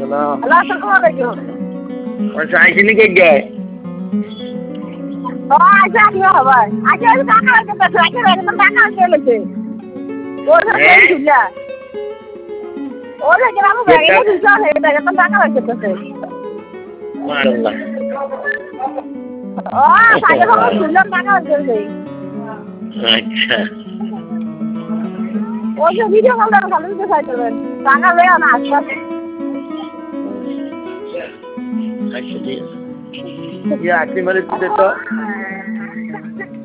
hello আসসালামু আলাইকুম cycle কে গে ও আচ্ছা কি হবে আচ্ছা আমি টাকা রাখতে পারছি আচ্ছা একদম টাকা আনতে গেছে ওর সাথে ঝুলা ওর সাথে আমি ব্যাগে ঝুলা হয়ে গেছে একদম টাকা রাখতে পারছি মাশাআল্লাহ ও সাইকেল আমার ঝুলা টাকা রাখতে গেছে আচ্ছা ও যে ভিডিও কল করে ভালো দিতে চাইতেন টাকা লয়ে না আসছে আচ্ছা ঠিক আছে ইয়া আপনি মানে দিতে তো